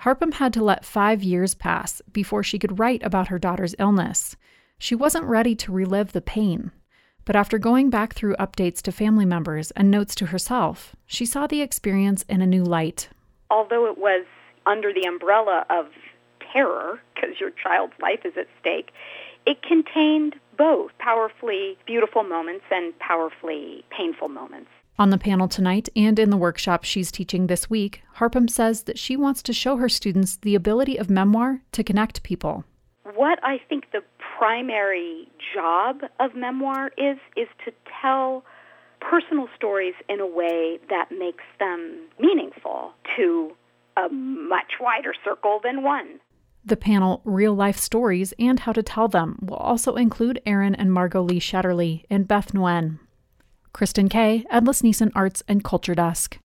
Harpham had to let 5 years pass before she could write about her daughter's illness. She wasn't ready to relive the pain. But after going back through updates to family members and notes to herself, she saw the experience in a new light. Although it was under the umbrella of terror, because your child's life is at stake, it contained both powerfully beautiful moments and powerfully painful moments. On the panel tonight and in the workshop she's teaching this week, Harpham says that she wants to show her students the ability of memoir to connect people. What I think the primary job of memoir is to tell personal stories in a way that makes them meaningful to a much wider circle than one. The panel, Real Life Stories and How to Tell Them, will also include Erin and Margot Lee Shetterly and Beth Nguyen. Kristen Kay, Endless Neeson Arts and Culture Desk.